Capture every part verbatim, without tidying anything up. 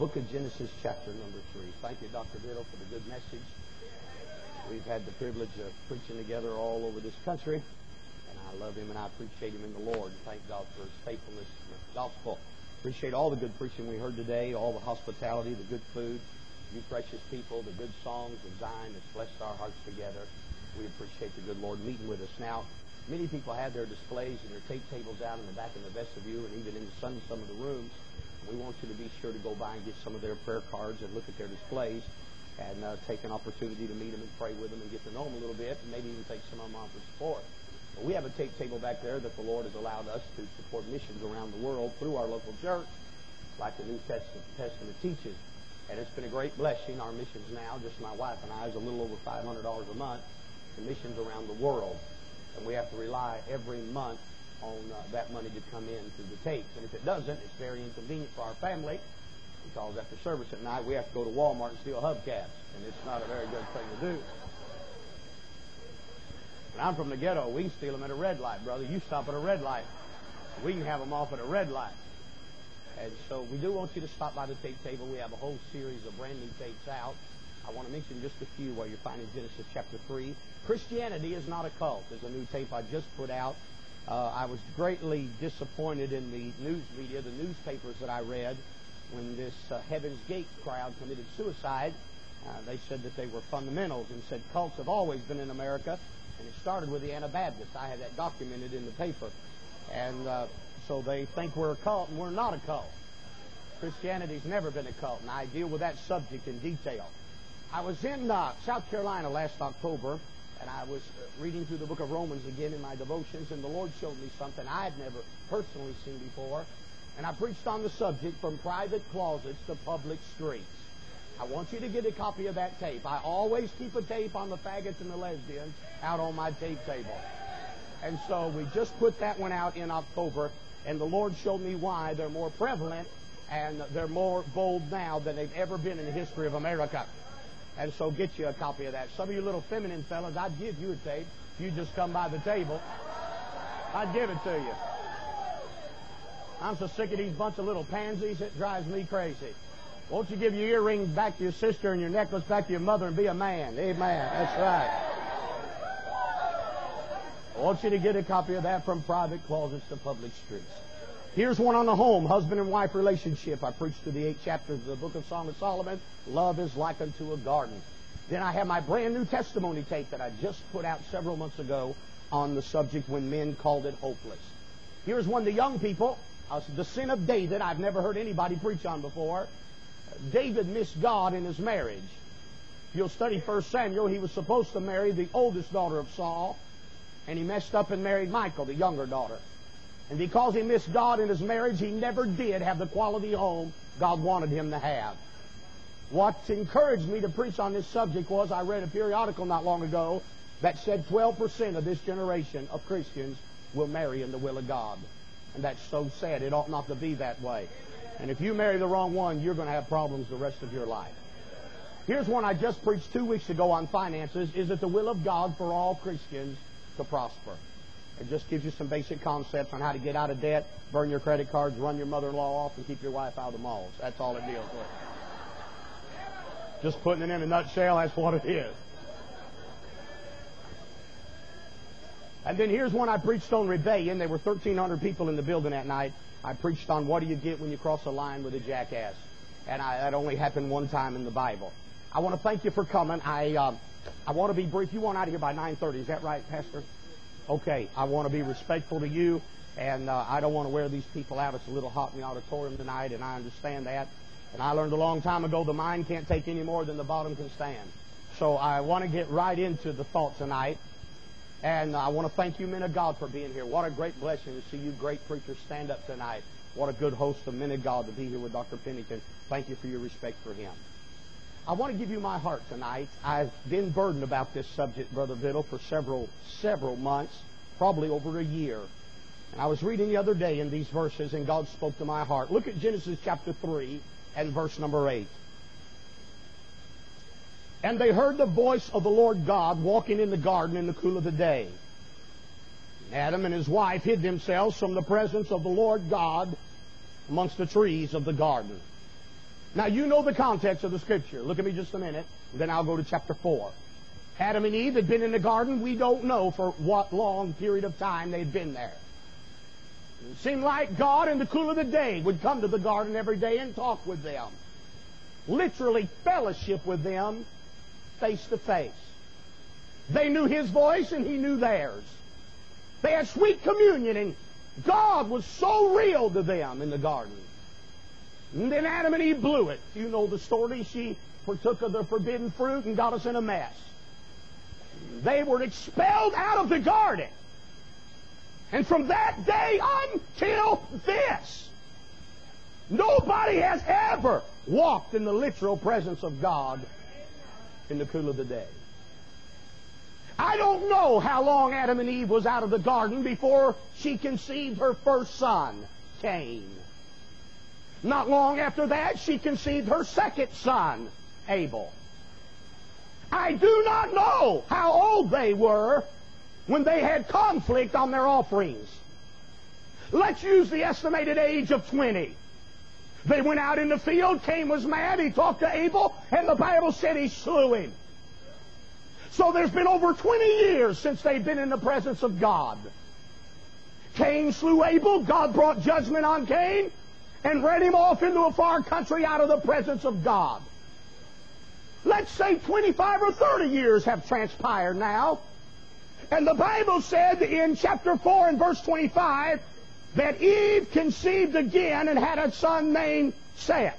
book of Genesis, chapter number three. Thank you, Doctor Biddle, for the good message. We've had the privilege of preaching together all over this country, and I love him and I appreciate him in the Lord. Thank God for his faithfulness in the gospel. Appreciate all the good preaching we heard today, all the hospitality, the good food, you precious people, the good songs of Zion that's blessed our hearts together. We appreciate the good Lord meeting with us. Now, many people have their displays and their tape tables out in the back in the vestibule and even in the sun, some of the rooms. We want you to be sure to go by and get some of their prayer cards and look at their displays and uh, take an opportunity to meet them and pray with them and get to know them a little bit and maybe even take some of them on for support. But we have a tape table back there that the Lord has allowed us to support missions around the world through our local church, like the New Testament, Testament teaches. And it's been a great blessing. Our missions now, just my wife and I, is a little over five hundred dollars a month to missions around the world. And we have to rely every month on uh, that money to come in through the tapes. And if it doesn't, it's very inconvenient for our family because after service at night, we have to go to Walmart and steal hubcaps. And it's not a very good thing to do. And I'm from the ghetto. We can steal them at a red light, brother. You stop at a red light. We can have them off at a red light. And so we do want you to stop by the tape table. We have a whole series of brand new tapes out. I want to mention just a few while you're finding Genesis chapter three. Christianity is not a cult. There's a new tape I just put out. Uh, I was greatly disappointed in the news media, the newspapers that I read, when this uh, Heaven's Gate crowd committed suicide. Uh, they said that they were fundamentals and said cults have always been in America, and it started with the Anabaptists. I had that documented in the paper. And uh, so they think we're a cult, and we're not a cult. Christianity's never been a cult, and I deal with that subject in detail. I was in uh, South Carolina last October, and I was uh, reading through the book of Romans again in my devotions, and the Lord showed me something I had never personally seen before. And I preached on the subject, From Private Closets to Public Streets. I want you to get a copy of that tape. I always keep a tape on the faggots and the lesbians out on my tape table. And so we just put that one out in October, and the Lord showed me why they're more prevalent and they're more bold now than they've ever been in the history of America. And so get you a copy of that. Some of you little feminine fellas, I'd give you a tape if you just come by the table. I'd give it to you. I'm so sick of these bunch of little pansies, it drives me crazy. Won't you give your earrings back to your sister and your necklace back to your mother and be a man? Amen. That's right. I want you to get a copy of that, From Private Closets to Public Streets. Here's one on the home, husband and wife relationship. I preached through the eight chapters of the book of Song of Solomon. Love is like unto a garden. Then I have my brand new testimony tape that I just put out several months ago on the subject, When Men Called It Hopeless. Here's one to young people. Uh, the sin of David. I've never heard anybody preach on before. David missed God in his marriage. If you'll study First Samuel, he was supposed to marry the oldest daughter of Saul, and he messed up and married Michal, the younger daughter. And because he missed God in his marriage, he never did have the quality home God wanted him to have. What encouraged me to preach on this subject was I read a periodical not long ago that said twelve percent of this generation of Christians will marry in the will of God. And that's so sad. It ought not to be that way. And if you marry the wrong one, you're going to have problems the rest of your life. Here's one I just preached two weeks ago on finances. Is it the will of God for all Christians to prosper? It just gives you some basic concepts on how to get out of debt, burn your credit cards, run your mother-in-law off, and keep your wife out of the malls. That's all it deals with. Just putting it in a nutshell, that's what it is. And then here's one I preached on rebellion. There were thirteen hundred people in the building that night. I preached on what do you get when you cross a line with a jackass. And I, that only happened one time in the Bible. I want to thank you for coming. I uh, I want to be brief. You want out of here by nine thirty. Is that right, Pastor? Okay. I want to be respectful to you, and uh, I don't want to wear these people out. It's a little hot in the auditorium tonight, and I understand that. And I learned a long time ago the mind can't take any more than the bottom can stand. So I want to get right into the thought tonight. And I want to thank you, men of God, for being here. What a great blessing to see you great preachers stand up tonight. What a good host of men of God to be here with Doctor Pennington. Thank you for your respect for him. I want to give you my heart tonight. I've been burdened about this subject, Brother Biddle, for several, several months, probably over a year. And I was reading the other day in these verses, and God spoke to my heart. Look at Genesis chapter three and verse number eight. And they heard the voice of the Lord God walking in the garden in the cool of the day. Adam and his wife hid themselves from the presence of the Lord God amongst the trees of the garden. Now, you know the context of the Scripture. Look at me just a minute, and then I'll go to chapter four. Adam and Eve had been in the garden. We don't know for what long period of time they'd been there. It seemed like God in the cool of the day would come to the garden every day and talk with them. Literally fellowship with them face to face. They knew His voice and He knew theirs. They had sweet communion, and God was so real to them in the garden. And then Adam and Eve blew it. You know the story. She partook of the forbidden fruit and got us in a mess. They were expelled out of the garden. And from that day until this, nobody has ever walked in the literal presence of God in the cool of the day. I don't know how long Adam and Eve was out of the garden before she conceived her first son, Cain. Not long after that, she conceived her second son, Abel. I do not know how old they were when they had conflict on their offerings. Let's use the estimated age of twenty. They went out in the field. Cain was mad. He talked to Abel, and the Bible said he slew him. So there's been over twenty years since they've been in the presence of God. Cain slew Abel. God brought judgment on Cain and ran him off into a far country out of the presence of God. Let's say twenty-five or thirty years have transpired now. And the Bible said in chapter four and verse twenty-five that Eve conceived again and had a son named Seth.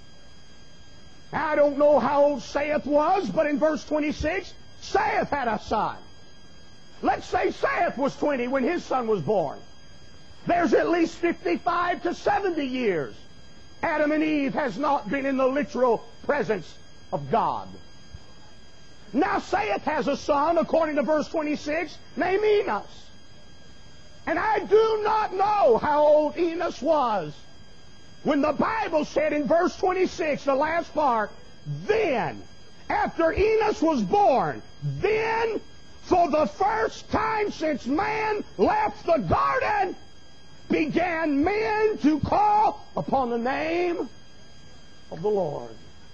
Now, I don't know how old Seth was, but in verse twenty-six, Seth had a son. Let's say Seth was twenty when his son was born. There's at least fifty-five to seventy years. Adam and Eve has not been in the literal presence of God. Now Seth has a son, according to verse twenty-six, named Enos. And I do not know how old Enos was when the Bible said in verse twenty-six, the last part, then, after Enos was born, then, for the first time since man left the garden, began men to call upon the name of the Lord.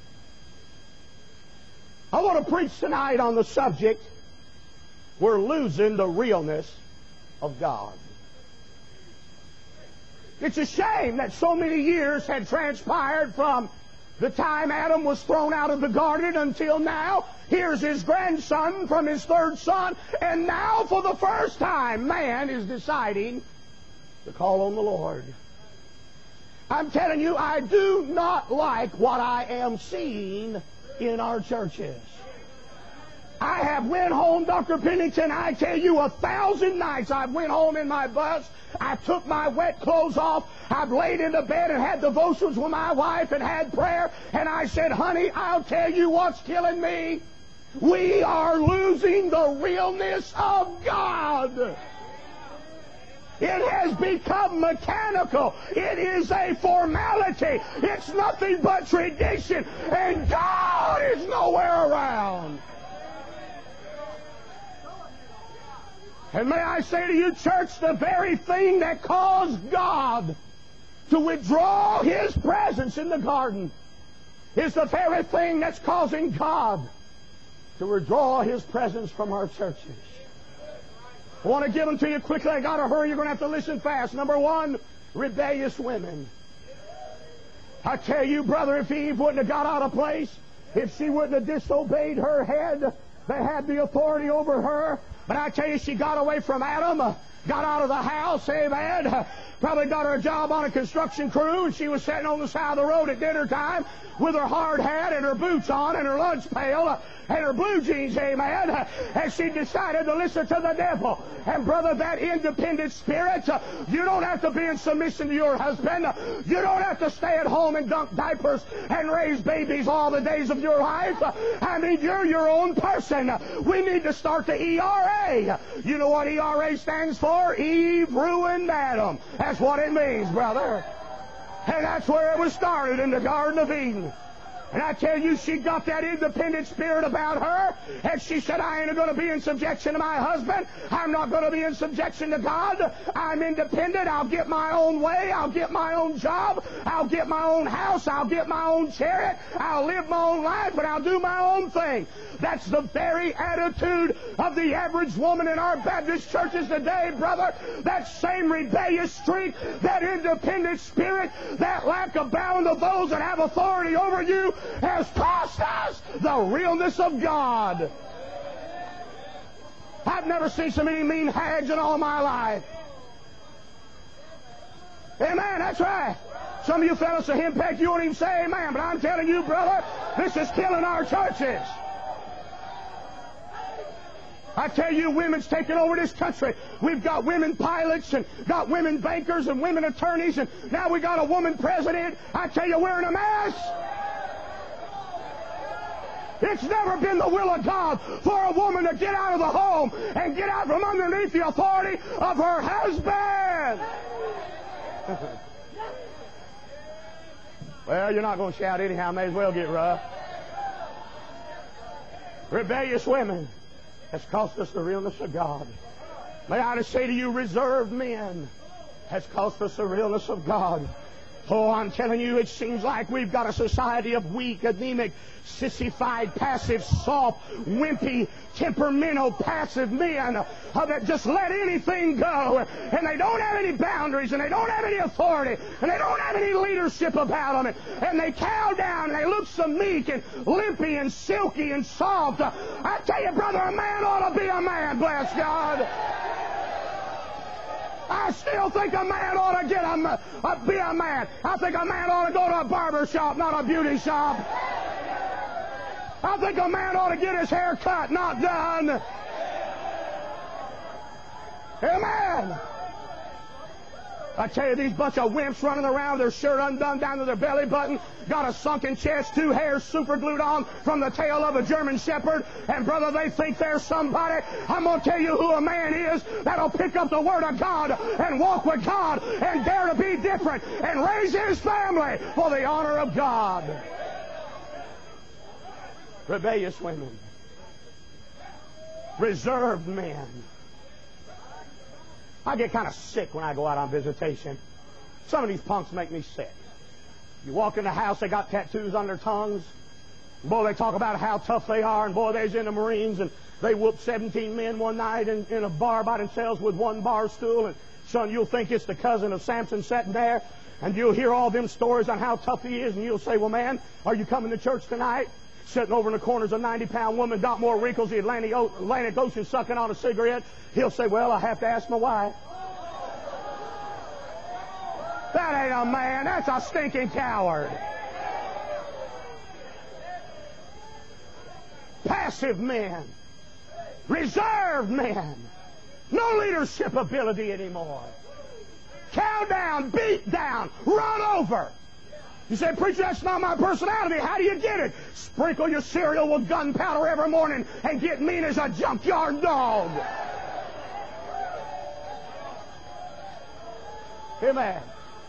I want to preach tonight on the subject, we're losing the realness of God. It's a shame that so many years had transpired from the time Adam was thrown out of the garden until now. Here's his grandson from his third son, and now for the first time man is deciding to call on the Lord. I'm telling you, I do not like what I am seeing in our churches. I have went home, Doctor Pennington, I tell you, a thousand nights I've went home in my bus, I took my wet clothes off, I've laid in the bed and had devotions with my wife and had prayer, and I said, honey, I'll tell you what's killing me. We are losing the realness of God. It has become mechanical. It is a formality. It's nothing but tradition. And God is nowhere around. And may I say to you, church, the very thing that caused God to withdraw His presence in the garden is the very thing that's causing God to withdraw His presence from our churches. I want to give them to you quickly. I got to hurry. You're going to have to listen fast. Number one, rebellious women. I tell you, brother, if Eve wouldn't have got out of place, if she wouldn't have disobeyed her head, they had the authority over her. But I tell you, she got away from Adam, uh, got out of the house, amen. Uh, probably got her a job on a construction crew, and she was sitting on the side of the road at dinner time with her hard hat and her boots on and her lunch pail uh, and her blue jeans, amen. Uh, and she decided to listen to the devil. And brother, that independent spirit, uh, you don't have to be in submission to your husband. Uh, you don't have to stay at home and dunk diapers and raise babies all the days of your life. Uh, I mean, you're your own person. Uh, we need to start the E R A. You know what E R A stands for? Eve ruined Adam. That's what it means, brother. And that's where it was started, in the Garden of Eden. And I tell you, she got that independent spirit about her. And she said, I ain't going to be in subjection to my husband. I'm not going to be in subjection to God. I'm independent. I'll get my own way. I'll get my own job. I'll get my own house. I'll get my own chariot. I'll live my own life, but I'll do my own thing. That's the very attitude of the average woman in our Baptist churches today, brother. That same rebellious streak, that independent spirit, that lack of bound of those that have authority over you has cost us the realness of God. I've never seen so many mean hags in all my life. Amen, that's right. Some of you fellas are henpecked, you won't even say amen, but I'm telling you, brother, this is killing our churches. I tell you, women's taking over this country. We've got women pilots and got women bankers and women attorneys, and now we got a woman president. I tell you, we're in a mess. It's never been the will of God for a woman to get out of the home and get out from underneath the authority of her husband. Well, you're not going to shout anyhow. May as well get rough. Rebellious women has cost us the realness of God. May I just say to you, reserved men has cost us the realness of God. Oh, I'm telling you, it seems like we've got a society of weak, anemic, sissified, passive, soft, wimpy, temperamental, passive men uh, that just let anything go. And they don't have any boundaries, and they don't have any authority, and they don't have any leadership about them. And, and they cow down, and they look so meek and limpy and silky and soft. Uh, I tell you, brother, a man ought to be a man, bless God. I still think a man ought to get a, a, be a man. I think a man ought to go to a barber shop, not a beauty shop. I think a man ought to get his hair cut, not done. Amen. I tell you, these bunch of wimps running around, their shirt undone down to their belly button, got a sunken chest, two hairs super glued on from the tail of a German Shepherd, and brother, they think they're somebody. I'm going to tell you who a man is that'll pick up the Word of God and walk with God and dare to be different and raise his family for the honor of God. Rebellious women. Reserved men. I get kind of sick when I go out on visitation. Some of these punks make me sick. You walk in the house, they got tattoos on their tongues. Boy, they talk about how tough they are, and boy, they's in the Marines, and they whooped seventeen men one night in, in a bar by themselves with one bar stool, and son, you'll think it's the cousin of Samson sitting there, and you'll hear all them stories on how tough he is, and you'll say, well, man, are you coming to church tonight? Sitting over in the corner's a ninety-pound woman, got more wrinkles the Atlantic, Atlantic Ocean sucking on a cigarette. He'll say, well, I have to ask my wife. That ain't a man. That's a stinking coward. Passive men. Reserved men. No leadership ability anymore. Cow down, beat down, run over. You say, preacher, that's not my personality. How do you get it? Sprinkle your cereal with gunpowder every morning and get mean as a junkyard dog. Amen.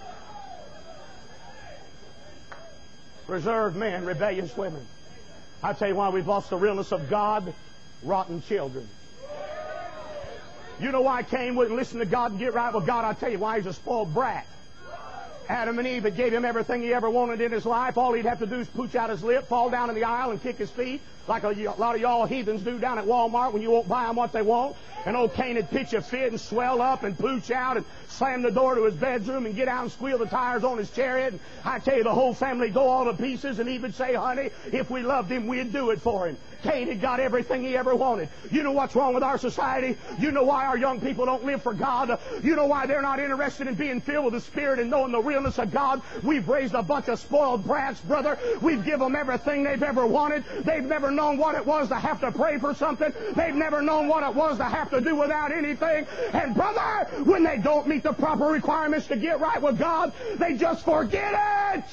Reserved men, rebellious women. I tell you why we've lost the realness of God. Rotten children. You know why Cain wouldn't listen to God and get right with God? I tell you why. He's a spoiled brat. Adam and Eve had gave him everything he ever wanted in his life. All he'd have to do is pooch out his lip, fall down in the aisle, and kick his feet, like a, a lot of y'all heathens do down at Walmart when you won't buy them what they want. And old Cain would pitch a fit and swell up and pooch out and slam the door to his bedroom and get out and squeal the tires on his chariot. And I tell you, the whole family go all to pieces, and Eve would say, honey, if we loved him, we'd do it for him. Cain had got everything he ever wanted. You know what's wrong with our society? You know why our young people don't live for God? You know why they're not interested in being filled with the Spirit and knowing the realness of God? We've raised a bunch of spoiled brats, brother. We've given them everything they've ever wanted. They've never known what it was to have to pray for something. They've never known what it was to have to do without anything. And brother, when they don't meet the proper requirements to get right with God, they just forget it.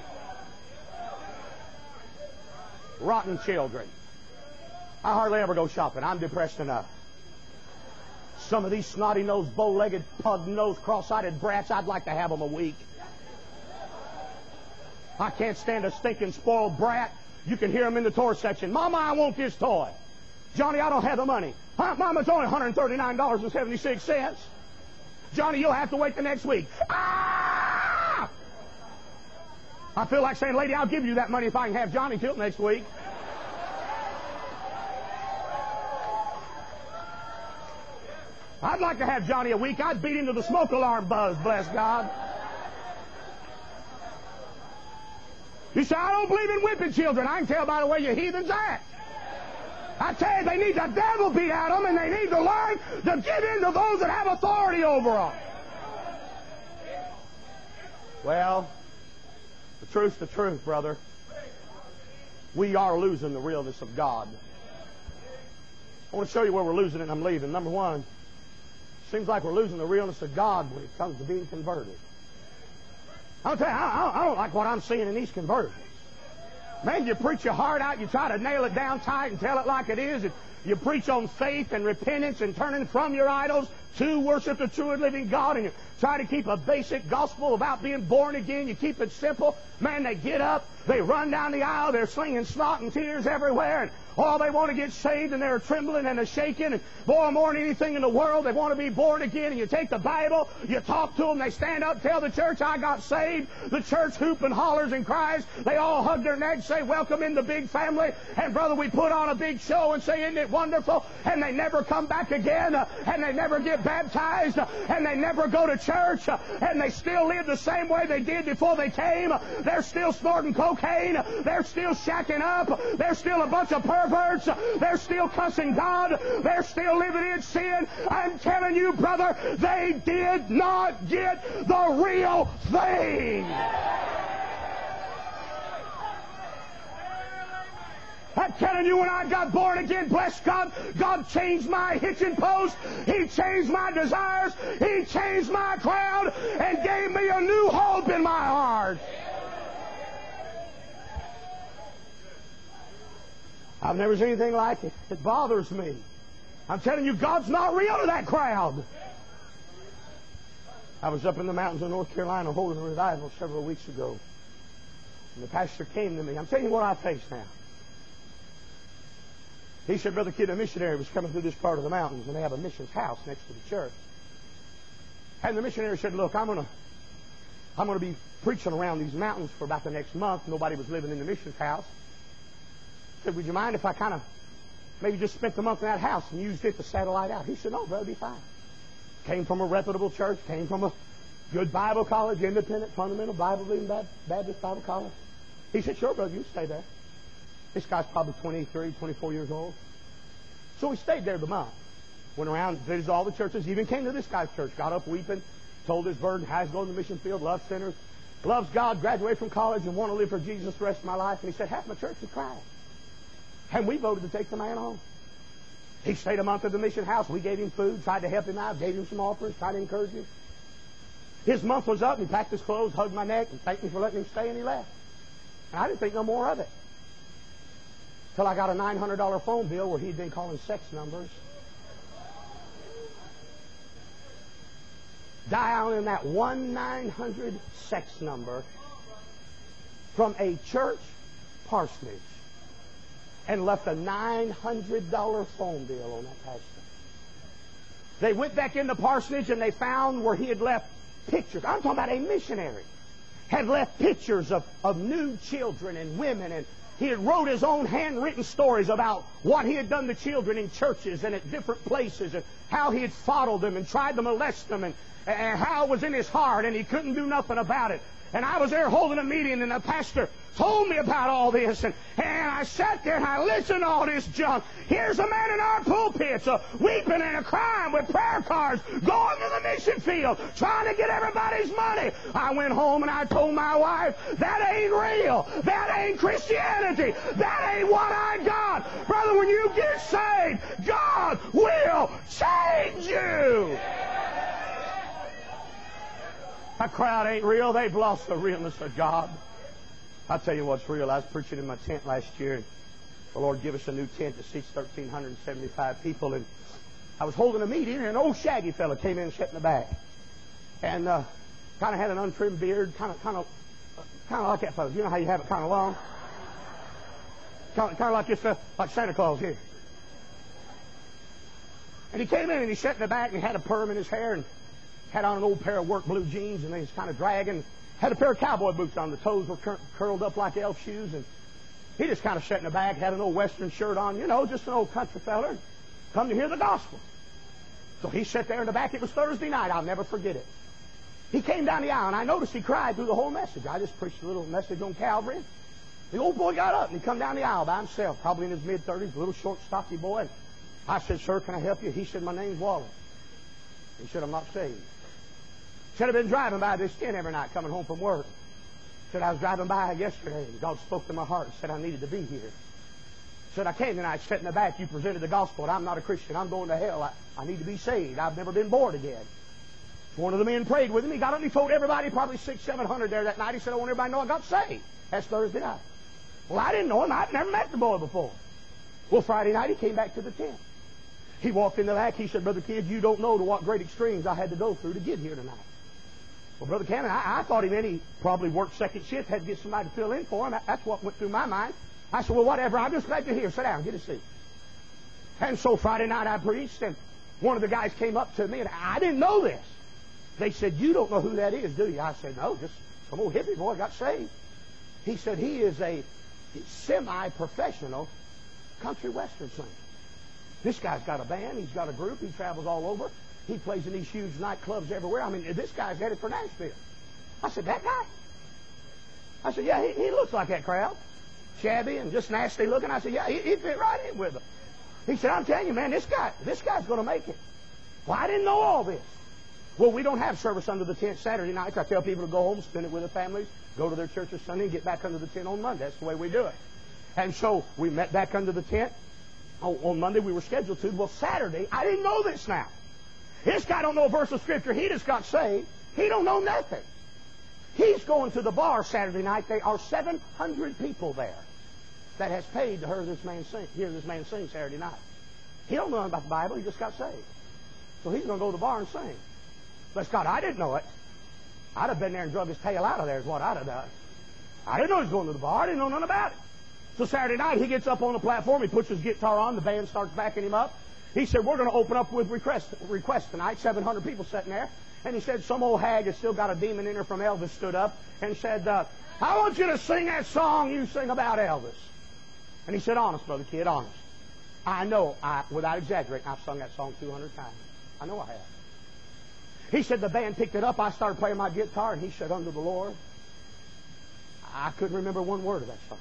Rotten children. I hardly ever go shopping. I'm depressed enough. Some of these snotty-nosed, bow-legged, pug-nosed, cross-eyed brats, I'd like to have them a week. I can't stand a stinking spoiled brat. You can hear him in the toy section. Mama, I want this toy. Johnny, I don't have the money. Huh? Mama, it's only one hundred thirty-nine dollars and seventy-six cents. Johnny, you'll have to wait the next week. Ah! I feel like saying, lady, I'll give you that money if I can have Johnny till next week. I'd like to have Johnny a week. I'd beat him to the smoke alarm buzz, bless God. You say, I don't believe in whipping children. I can tell by the way you heathens act. I tell you, they need the devil beat at them, and they need to learn to give in to those that have authority over them. Well, the truth's the truth, brother. We are losing the realness of God. I want to show you where we're losing it, and I'm leaving. Number one, seems like we're losing the realness of God when it comes to being converted. I'll tell you, I, I don't like what I'm seeing in these conversions. Man, you preach your heart out, you try to nail it down tight and tell it like it is, and you preach on faith and repentance and turning from your idols to worship the true and living God, and you try to keep a basic gospel about being born again. You keep it simple. Man, they get up, they run down the aisle, they're slinging snot and tears everywhere, and oh, they want to get saved, and they're trembling and they're shaking, and boy, more than anything in the world, they want to be born again. And you take the Bible, you talk to them, they stand up, tell the church, I got saved. The church hoop and hollers and cries. They all hug their necks, say, welcome in the big family. And brother, we put on a big show and say, isn't it wonderful? And they never come back again, uh, and they never get baptized, uh, and they never go to church, uh, and they still live the same way they did before they came. Uh, they're still snorting cocaine. Uh, they're still shacking up. Uh, they're still a bunch of perverts. Uh, they're still cussing God. They're still living in sin. I'm telling you, brother, they did not get the real thing. I'm telling you, when I got born again, bless God, God changed my hitching post. He changed my desires. He changed my crowd and gave me a new hope in my heart. I've never seen anything like it. It bothers me. I'm telling you, God's not real to that crowd. I was up in the mountains of North Carolina holding a revival several weeks ago. And the pastor came to me. I'm telling you what I face now. He said, Brother Kidd, a missionary was coming through this part of the mountains, and they have a missions house next to the church. And the missionary said, look, I'm going to I'm going to be preaching around these mountains for about the next month. Nobody was living in the missions house. He said, would you mind if I kind of maybe just spent the month in that house and used it to satellite out? He said, no, brother, be fine. Came from a reputable church, came from a good Bible college, independent, fundamental, Bible-believing Baptist Bible college. He said, sure, brother, you stay there. This guy's probably twenty-three, twenty-four years old. So we stayed there the month. Went around, visited all the churches, even came to this guy's church, got up weeping, told his burden, how he's going to the mission field, loves sinners, loves God, graduated from college, and want to live for Jesus the rest of my life. And he said, half my church is crying. And we voted to take the man home. He stayed a month at the mission house. We gave him food, tried to help him out, gave him some offers, tried to encourage him. His month was up, and he packed his clothes, hugged my neck, and thanked me for letting him stay, and he left. And I didn't think no more of it. Till I got a nine hundred dollar phone bill where he'd been calling sex numbers. Dialing that one nine hundred sex number from a church parsonage. And left a nine hundred dollar phone bill on that pastor. They went back in the parsonage and they found where he had left pictures. I'm talking about a missionary. Had left pictures of, of nude children and women, and he had wrote his own handwritten stories about what he had done to children in churches and at different places, and how he had fondled them and tried to molest them, and, and how it was in his heart, and he couldn't do nothing about it. And I was there holding a meeting, and the pastor told me about all this, and, and I sat there and I listened to all this junk. Here's a man in our pulpits uh, weeping and a crying with prayer cards, going to the mission field, trying to get everybody's money. I went home and I told my wife, that ain't real. That ain't Christianity. That ain't what I got. Brother, when you get saved, God will change you. That crowd ain't real. They've lost the realness of God. I'll tell you what's real. I was preaching in my tent last year, and the Lord gave us a new tent that seats one thousand three hundred seventy-five people, and I was holding a meeting, and an old shaggy fella came in and sat in the back, and uh, kind of had an untrimmed beard, kind of kind of Kind of like that, fellas. You know how you have it kind of long? Kind of, kind of like this, uh, like Santa Claus here. And he came in and he sat in the back and he had a perm in his hair and had on an old pair of work blue jeans and he was kind of dragging. Had a pair of cowboy boots on. The toes were cur- curled up like elf shoes. And he just kind of sat in the back, had an old western shirt on, you know, just an old country feller. Come to hear the gospel. So he sat there in the back. It was Thursday night. I'll never forget it. He came down the aisle, and I noticed he cried through the whole message. I just preached a little message on Calvary. The old boy got up, and he come down the aisle by himself, probably in his mid-thirties, a little short, stocky boy. And I said, "Sir, can I help you?" He said, "My name's Wallace." He said, "I'm not saved." He said, "I've been driving by this tent every night coming home from work." He said, "I was driving by yesterday, and God spoke to my heart and said I needed to be here." He said, "I came tonight, sat in the back. You presented the gospel, and I'm not a Christian. I'm going to hell. I, I need to be saved. I've never been born again." One of the men prayed with him. He got up and he told everybody, probably six, seven hundred there that night. He said, "I want everybody to know I got saved." That's Thursday night. Well, I didn't know him. I'd never met the boy before. Well, Friday night he came back to the tent. He walked in the back. He said, "Brother Kidd, you don't know to what great extremes I had to go through to get here tonight." Well, Brother Cannon, I, I thought he meant he probably worked second shift, had to get somebody to fill in for him. That, that's what went through my mind. I said, "Well, whatever. I'm just glad you're here. Sit down. Get a seat." And so Friday night I preached, and one of the guys came up to me, and I didn't know this. They said, "You don't know who that is, do you?" I said, "No, just some old hippie boy got saved." He said, "He is a semi-professional country western singer. This guy's got a band. He's got a group. He travels all over. He plays in these huge nightclubs everywhere. I mean, this guy's headed for Nashville." I said, "That guy?" I said, "Yeah, he, he looks like that crowd. Shabby and just nasty looking." I said, "Yeah, he, he fit right in with them." He said, "I'm telling you, man, this guy, this guy's going to make it." Well, I didn't know all this. Well, we don't have service under the tent Saturday nights. I tell people to go home, spend it with their families, go to their churches Sunday, and get back under the tent on Monday. That's the way we do it. And so we met back under the tent. Oh, on Monday we were scheduled to. Well, Saturday, I didn't know this now. This guy don't know a verse of Scripture. He just got saved. He don't know nothing. He's going to the bar Saturday night. There are seven hundred people there that has paid to hear this man sing, hear this man sing Saturday night. He don't know about the Bible. He just got saved. So he's going to go to the bar and sing. Bless God, I didn't know it. I'd have been there and drug his tail out of there is what I'd have done. I didn't know he was going to the bar. I didn't know nothing about it. So Saturday night, he gets up on the platform. He puts his guitar on. The band starts backing him up. He said, "We're going to open up with requests request tonight." seven hundred people sitting there. And he said, some old hag has still got a demon in her from Elvis stood up and said, uh, "I want you to sing that song you sing about Elvis." And he said, "Honest, Brother Kidd, honest. I know, I, without exaggerating, I've sung that song two hundred times. I know I have." He said, the band picked it up. I started playing my guitar, and he said, "Under the Lord." I couldn't remember one word of that song.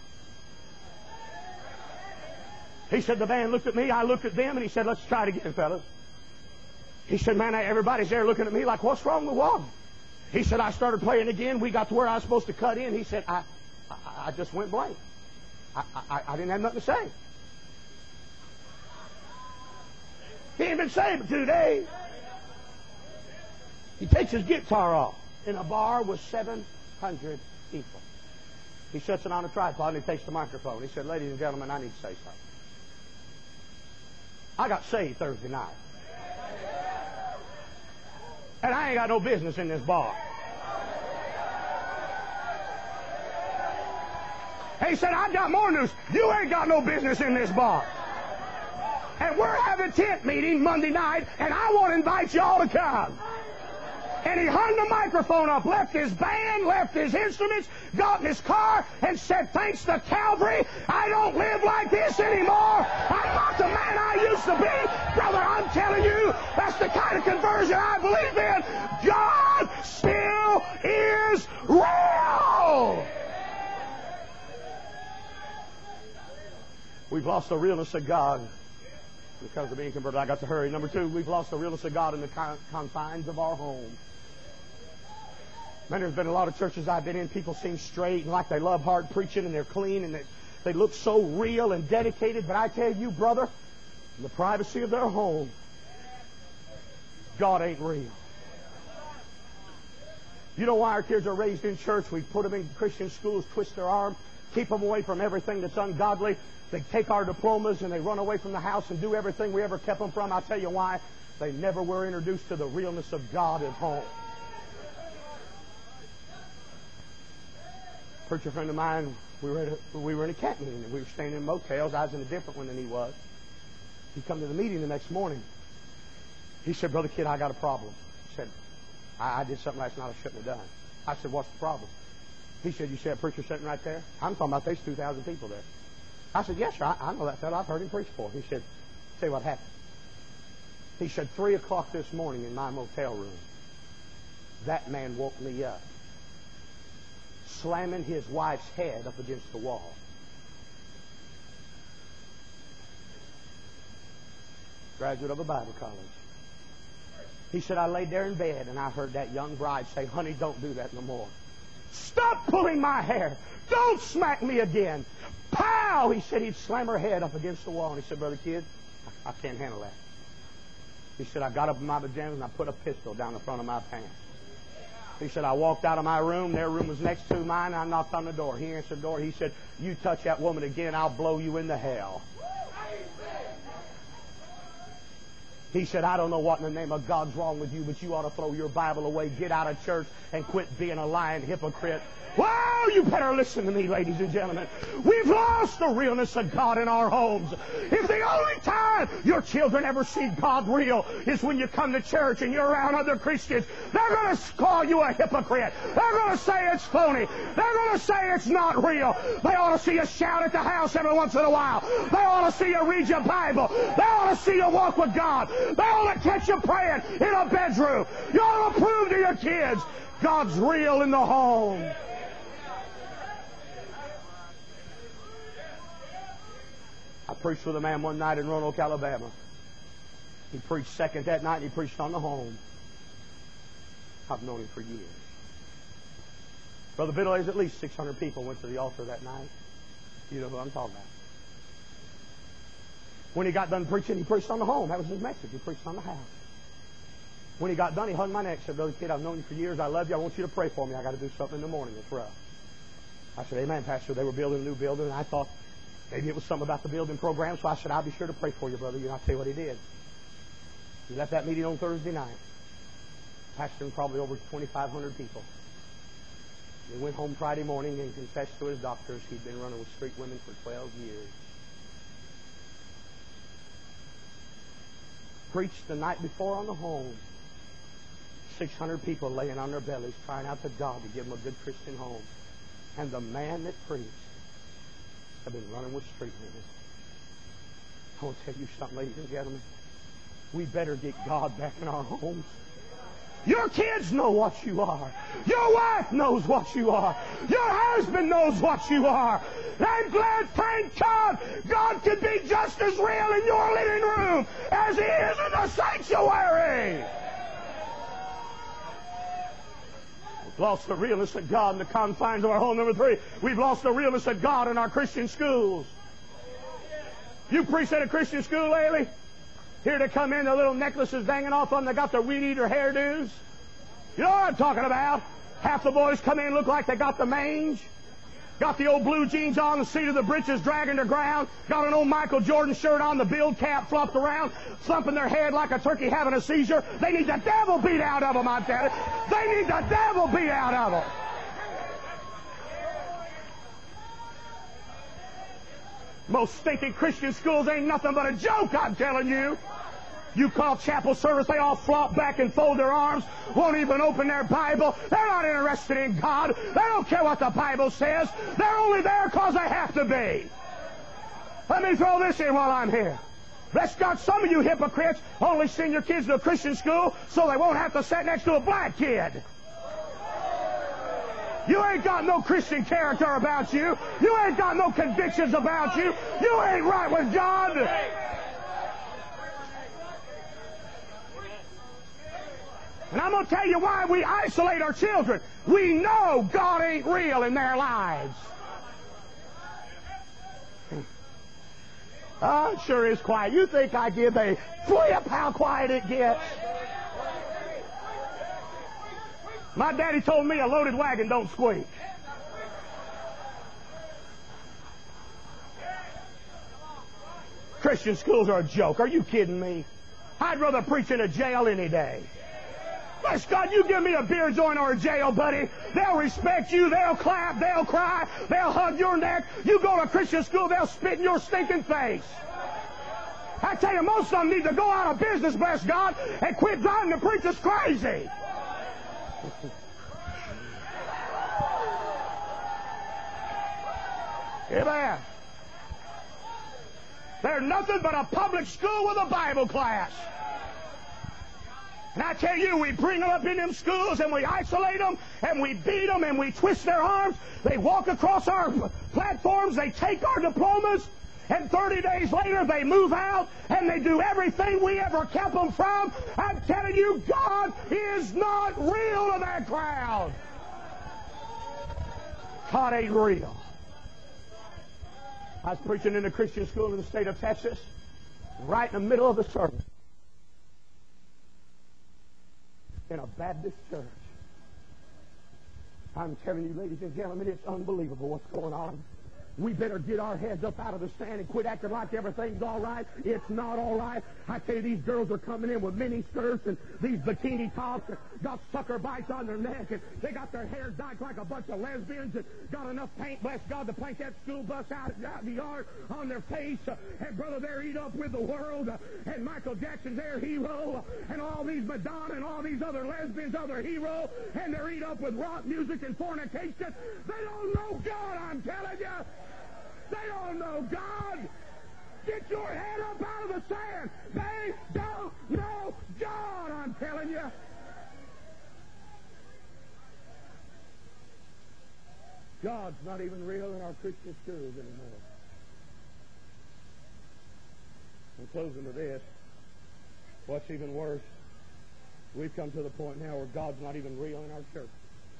He said, the band looked at me, I looked at them, and he said, "Let's try it again, fellas." He said, "Man, everybody's there looking at me like, what's wrong with Walden?" He said, I started playing again. We got to where I was supposed to cut in. He said, I, I, I just went blank. I, I, I didn't have nothing to say. He ain't been saved for two days. He takes his guitar off in a bar with seven hundred people. He sets it on a tripod and he takes the microphone. He said, "Ladies and gentlemen, I need to say something. I got saved Thursday night. And I ain't got no business in this bar." He said, "I've got more news. You ain't got no business in this bar. And we're having a tent meeting Monday night, and I want to invite you all to come." And he hung the microphone up, left his band, left his instruments, got in his car, and said, "Thanks to Calvary, I don't live like this anymore. I'm not the man I used to be." Brother, I'm telling you, that's the kind of conversion I believe in. God still is real. We've lost the realness of God because of being converted. I got to hurry. Number two, we've lost the realness of God in the confines of our home. Man, there's been a lot of churches I've been in. People seem straight and like they love hard preaching and they're clean and they, they look so real and dedicated. But I tell you, brother, in the privacy of their home, God ain't real. You know why our kids are raised in church? We put them in Christian schools, twist their arm, keep them away from everything that's ungodly. They take our diplomas and they run away from the house and do everything we ever kept them from. I'll tell you why. They never were introduced to the realness of God at home. preacher friend of mine, we were, at a, we were in a camp meeting, and we were staying in motels. I was in a different one than he was. He come to the meeting the next morning. He said, Brother Kidd, I got a problem. He said, I, I did something last night I shouldn't have done. I said, what's the problem? He said, you see that preacher sitting right there? I'm talking about there's two thousand people there. I said, yes, sir, I, I know that fellow. I've heard him preach before. He said, tell you what happened. He said, three o'clock this morning in my motel room, that man woke me up, slamming his wife's head up against the wall. Graduate of a Bible college. He said, I laid there in bed and I heard that young bride say, honey, don't do that no more. Stop pulling my hair. Don't smack me again. Pow! He said he'd slam her head up against the wall. And he said, Brother Kidd, I, I can't handle that. He said, I got up in my pajamas and I put a pistol down the front of my pants. He said, I walked out of my room. Their room was next to mine. I knocked on the door. He answered the door. He said, you touch that woman again, I'll blow you into hell. He said, I don't know what in the name of God's wrong with you, but you ought to throw your Bible away, get out of church, and quit being a lying hypocrite. Wow, you better listen to me, ladies and gentlemen. We've lost the realness of God in our homes. If the only time your children ever see God real is when you come to church and you're around other Christians, they're going to call you a hypocrite. They're going to say it's phony. They're going to say it's not real. They ought to see you shout at the house every once in a while. They ought to see you read your Bible. They ought to see you walk with God. They ought to catch you praying in a bedroom. You ought to prove to your kids God's real in the home. I preached with a man one night in Roanoke, Alabama. He preached second that night, and he preached on the home. I've known him for years. Brother Biddle, there's at least six hundred people went to the altar that night. You know who I'm talking about. When he got done preaching, he preached on the home. That was his message. He preached on the house. When he got done, he hugged my neck and said, Brother Kidd, I've known you for years. I love you. I want you to pray for me. I got to do something in the morning. It's rough. I said, amen, Pastor. They were building a new building, and I thought, maybe it was something about the building program, so I said, I'll be sure to pray for you, brother. You know, I'll tell you what he did. He left that meeting on Thursday night, pastoring probably over twenty-five hundred people. He went home Friday morning and confessed to his doctors he'd been running with street women for twelve years. Preached the night before on the home. six hundred people laying on their bellies, crying out to God to give them a good Christian home. And the man that preached have been running with street women. I want to tell you something, ladies and gentlemen. We better get God back in our homes. Your kids know what you are. Your wife knows what you are. Your husband knows what you are. I'm glad, thank God, God can be just as real in your living room as He is in the sanctuary. We've lost the realness of God in the confines of our home. Number three, we've lost the realness of God in our Christian schools. You preached at a Christian school lately? Here to come in, the little necklaces hanging off them. They got their weed eater hairdos. You know what I'm talking about? Half the boys come in, look like they got the mange. Got the old blue jeans on, the seat of the breeches dragging the ground. Got an old Michael Jordan shirt on, the build cap flopped around, thumping their head like a turkey having a seizure. They need the devil beat out of them, I'm telling you. They need the devil beat out of them. Most stinking Christian schools ain't nothing but a joke, I'm telling you. You call chapel service, they all flop back and fold their arms, won't even open their Bible. They're not interested in God. They don't care what the Bible says. They're only there because they have to be. Let me throw this in while I'm here. Bless God, some of you hypocrites only send your kids to a Christian school so they won't have to sit next to a black kid. You ain't got no Christian character about you. You ain't got no convictions about you. You ain't right with God. And I'm going to tell you why we isolate our children. We know God ain't real in their lives. Oh, it sure is quiet. You think I give a flip how quiet it gets? My daddy told me a loaded wagon don't squeak. Christian schools are a joke. Are you kidding me? I'd rather preach in a jail any day. Bless God, you give me a beer joint or a jail, buddy. They'll respect you. They'll clap. They'll cry. They'll hug your neck. You go to Christian school, they'll spit in your stinking face. I tell you, most of them need to go out of business, bless God, and quit driving the preachers crazy. Amen. They're nothing but a public school with a Bible class. And I tell you, we bring them up in them schools and we isolate them and we beat them and we twist their arms. They walk across our platforms. They take our diplomas. And thirty days later, they move out and they do everything we ever kept them from. I'm telling you, God is not real to that crowd. God ain't real. I was preaching in a Christian school in the state of Texas, right in the middle of the service, in a Baptist church. I'm telling you, ladies and gentlemen, it's unbelievable what's going on. We better get our heads up out of the sand and quit acting like everything's all right. It's not all right. I tell you, these girls are coming in with mini skirts and these bikini tops and got sucker bites on their neck, and they got their hair dyed like a bunch of lesbians and got enough paint, bless God, to paint that school bus out, out in the yard on their face. Uh, and brother, they're eat up with the world. Uh, and Michael Jackson's their hero. Uh, and all these Madonna and all these other lesbians are their hero. And they're eat up with rock music and fornication. They don't know God, I'm telling you. They don't know God. Get your head up out of the sand. They don't know God, I'm telling you. God's not even real in our Christian schools anymore. In closing to this, what's even worse, we've come to the point now where God's not even real in our church.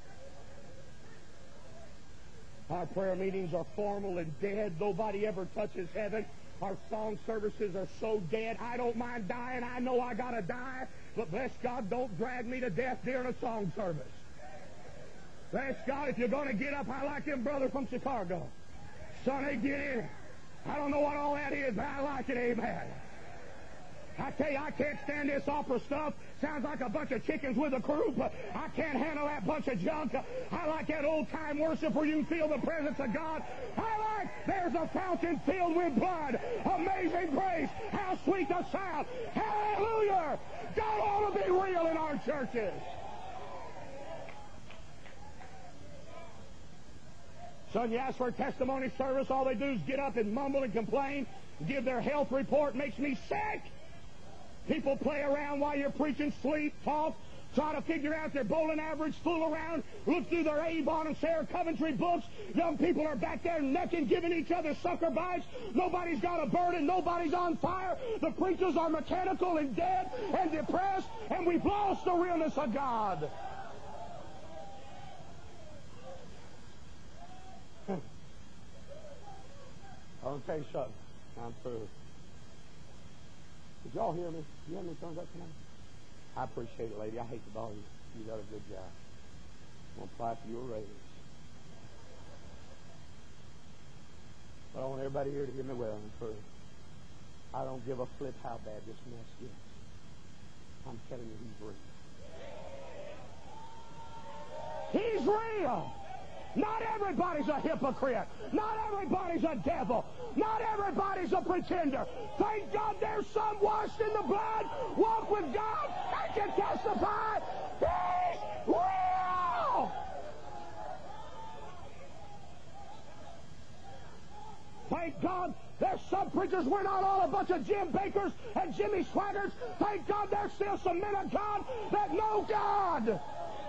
Our prayer meetings are formal and dead. Nobody ever touches heaven. Our song services are so dead. I don't mind dying. I know I got to die. But bless God, don't drag me to death during a song service. Bless God, if you're going to get up, I like him brother from Chicago. Sonny, get in. I don't know what all that is, but I like it, amen. I tell you, I can't stand this opera stuff. Sounds like a bunch of chickens with a croup. I can't handle that bunch of junk. I like that old-time worship where you can feel the presence of God. I like there's a fountain filled with blood. Amazing grace. How sweet the sound. Hallelujah. God ought to be real in our churches. Son, you ask for a testimony service, all they do is get up and mumble and complain, give their health report. Makes me sick. People play around while you're preaching, sleep, talk, try to figure out their bowling average, fool around, look through their Avon and Sarah Coventry books. Young people are back there necking, giving each other sucker bites. Nobody's got a burden. Nobody's on fire. The preachers are mechanical and dead and depressed, and we've lost the realness of God. I'll tell you something. I'm through. Did y'all hear me? You have me turned up tonight? I appreciate it, lady. I hate to bother you. You got a good job. I'm going to apply for your raise. But I want everybody here to hear me well and true. I don't give a flip how bad this mess gets. I'm telling you, he's real. He's real. Not everybody's a hypocrite. Not everybody's a devil. Not everybody's a pretender. Thank God there's some washed in the blood, walk with God, and can testify. He's real. Thank God there's some preachers. We're not all a bunch of Jim Bakers and Jimmy Swaggarts. Thank God there's still some men of God that know God.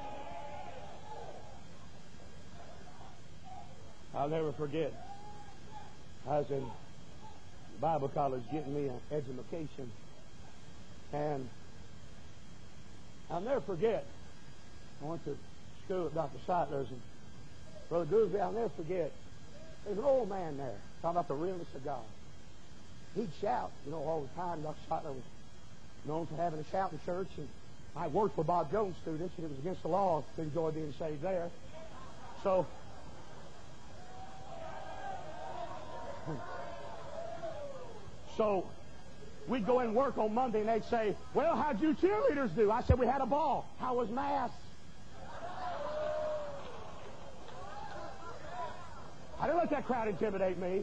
I'll never forget, I was in Bible college getting me an education, and I'll never forget, I went to school with Doctor Seidler's and Brother Gooseby. I'll never forget, there's an old man there talking about the realness of God. He'd shout, you know, all the time. Doctor Seidler was known for having a shout in church, and I worked for Bob Jones students, and it was against the law to enjoy being saved there. So, So, We'd go in work on Monday, and they'd say, well, how'd you cheerleaders do? I said, we had a ball. How was Mass? I didn't let that crowd intimidate me.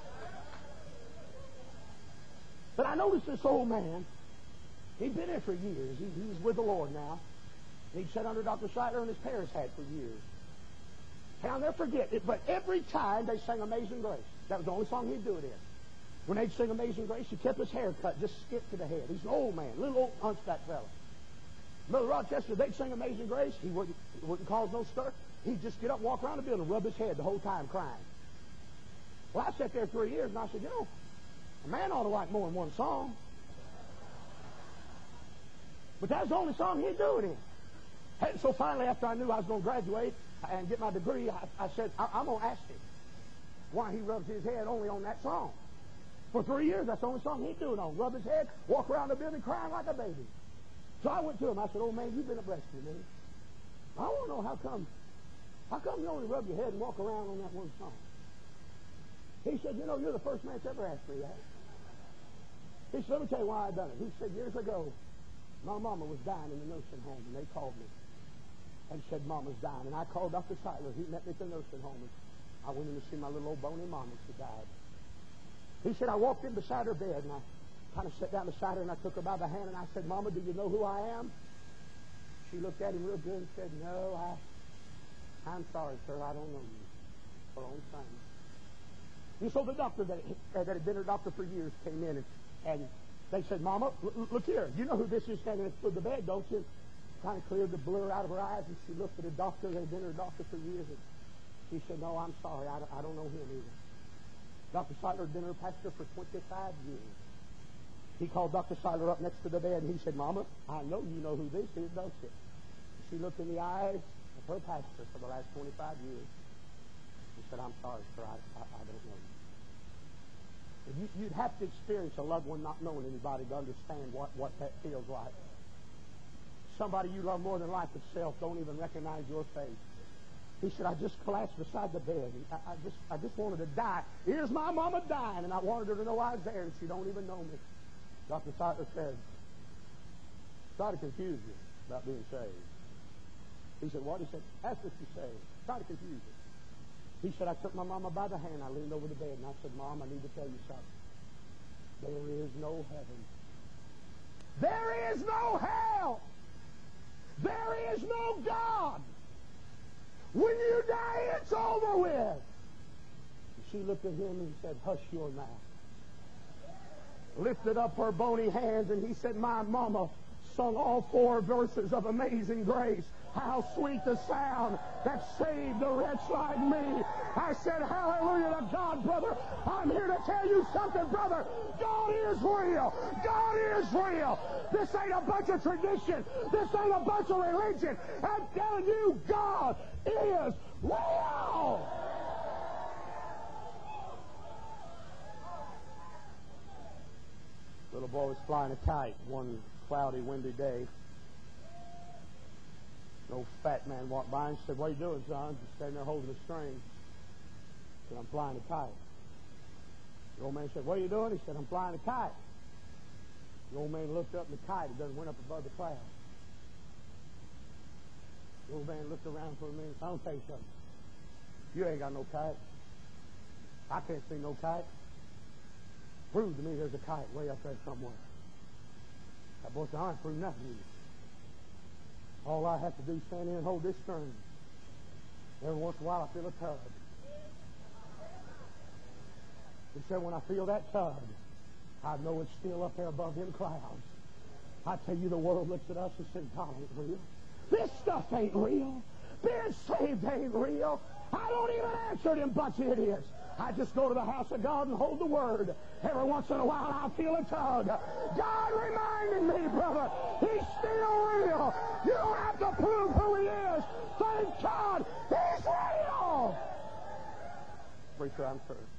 But I noticed this old man. He'd been there for years. He, he's with the Lord now. He'd sat under Doctor Seidler and his parents had for years. And I'll never forget it, but every time they sang Amazing Grace, that was the only song he'd do it in. When they'd sing Amazing Grace, he kept his hair cut, just skipped to the head. He's an old man, little old hunchback fella. Brother Rochester, they'd sing Amazing Grace. He wouldn't, he wouldn't cause no stir. He'd just get up and walk around the building and rub his head the whole time crying. Well, I sat there three years, and I said, you know, a man ought to like more than one song. But that was the only song he'd do it in. And so finally, after I knew I was going to graduate and get my degree, I, I said, I, I'm going to ask him why he rubs his head only on that song. For three years, that's the only song he'd do it on. Rub his head, walk around the building crying like a baby. So I went to him. I said, oh, man, you've been a blessing to me. I want to know how come, how come you only rub your head and walk around on that one song? He said, you know, you're the first man that's ever asked me that. He said, let me tell you why I done it. He said, years ago, my mama was dying in the nursing home, and they called me and said, Mama's dying. And I called Doctor Seidler. He met me at the nursing home, and I went in to see my little old bony mama. She died. He said, I walked in beside her bed, and I kind of sat down beside her, and I took her by the hand, and I said, Mama, do you know who I am? She looked at him real good and said, no, I, I'm sorry, sir, I don't know you. Her own son. And so the doctor that, uh, that had been her doctor for years came in, and, and they said, Mama, l- look here. You know who this is standing at the bed, don't you? Kind of cleared the blur out of her eyes, and she looked at a doctor that had been her doctor for years, and she said, no, I'm sorry, I, I don't know him either. Doctor Seidler had been her pastor for twenty-five years. He called Doctor Seidler up next to the bed, and he said, Mama, I know you know who this is, don't you? She looked in the eyes of her pastor for the last twenty-five years. He said, I'm sorry, sir, I, I, I don't know you. you. You'd have to experience a loved one not knowing anybody to understand what, what that feels like. Somebody you love more than life itself don't even recognize your face. He said, I just collapsed beside the bed. I, I just I just wanted to die. Here's my mama dying, and I wanted her to know I was there, and she don't even know me. Doctor Seidler said, try to confuse you about being saved. He said, what? He said, ask if she's saved. Try to confuse you. He said, I took my mama by the hand. I leaned over the bed, and I said, Mom, I need to tell you something. There is no heaven. There is no hell. There is no God. When you die, it's over with. And she looked at him and said, hush your mouth. Lifted up her bony hands, and he said, my mama sung all four verses of Amazing Grace. How sweet the sound that saved a wretch like me. I said, hallelujah to God, brother. I'm here to tell you something, brother. God is real. God is real. This ain't a bunch of tradition. This ain't a bunch of religion. I'm telling you, God is real. Little boy was flying a kite one cloudy, windy day. An old fat man walked by and said, what are you doing, son? He's standing there holding the string. He said, I'm flying a kite. The old man said, what are you doing? He said, I'm flying a kite. The old man looked up, and the kite, it done went up above the clouds. The old man looked around for a minute. I'll tell you something. You ain't got no kite. I can't see no kite. Prove to me there's a kite way up there somewhere. That boy said, I ain't proved nothing to you. All I have to do is stand here and hold this string. Every once in a while I feel a tug. He said, when I feel that tug, I know it's still up there above them clouds. I tell you, the world looks at us and says, God ain't real. This stuff ain't real. Being saved ain't real. I don't even answer them bunch of idiots. I just go to the house of God and hold the word. Every once in a while I feel a tug. God reminding me, brother, he's still real. You don't have to prove who he is. Thank God he's real. Preacher, I'm through.